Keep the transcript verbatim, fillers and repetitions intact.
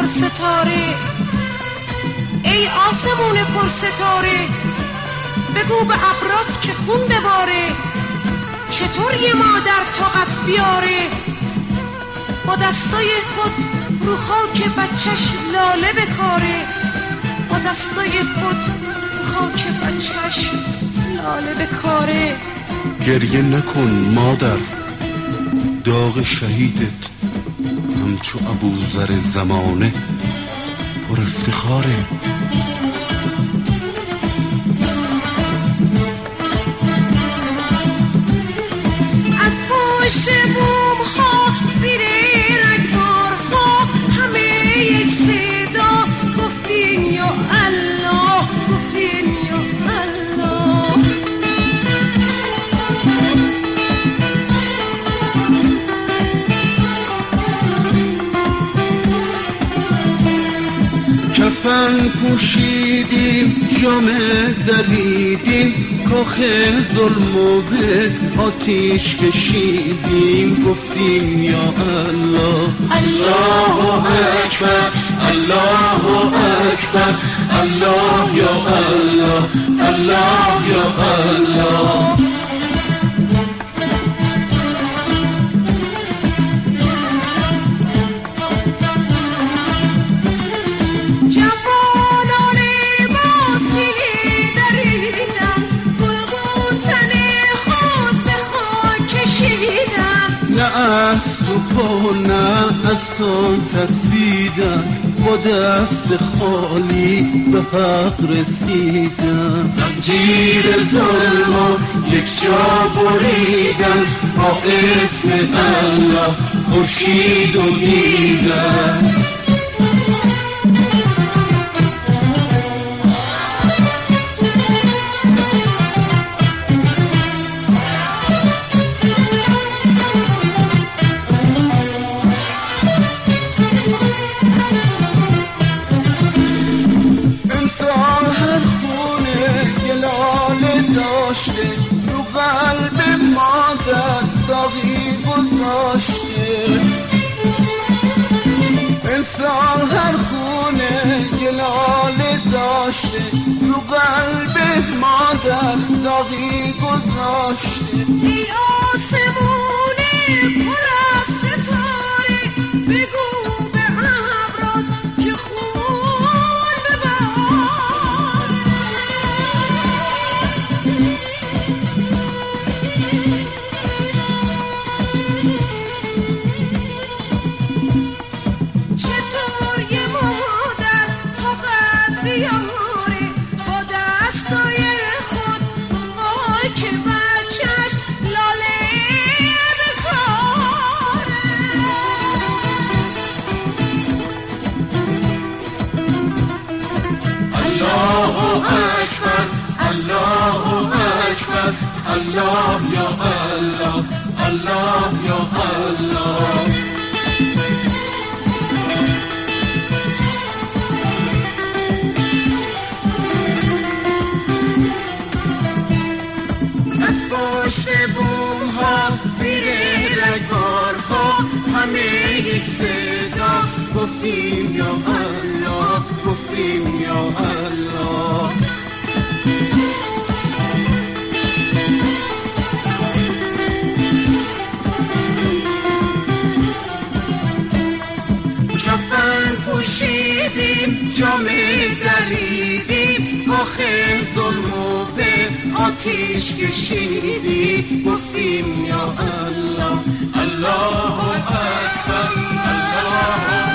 ستاره، ای آسمون پر ستاره، بگو به ابرات که خون بباره، چطور یه مادر طاقت بیاره با دستای خود رو خاک بچهش لاله بکاره، با دستای خود رو خاک بچهش لاله بکاره. گریه نکن مادر، داغ شهیدت همچو ابوذر زمانه پر افتخاره. از پشت بوم ها زیر رگبار ها همه یک صدا گفتیم یا الله، گفتیم یا الله. کفن پوشیدیم جامه دریدیم، کاخ ظلمو به آتیش کشیدیم، گفتیم یا الله. الله اکبر، الله اکبر، الله یا الله، الله یا الله. از تو پا نه از سان ترسیدن، با دست خالی به حق رسیدن. زنجیر ظلمو یک جا بریدن، با اسم الله خورشید و دیدن. رو قلب مادر داغی گذاشته، انسان هر خونه گلاله داشته، رو قلب مادر داغی گذاشته. ای آسمون پر از ستاره، بگو به ابرات که خون بباره. الله یا الله، الله یا الله. از پشت بوم ها زیر رگبار ها همه یک صدا گفتیم یا الله، گفتیم یا الله. پوشیدیم جامه دریدیم، کاخ ظلمو به آتیش کشیدیم، گفتیم یا الله. الله اکبر، الله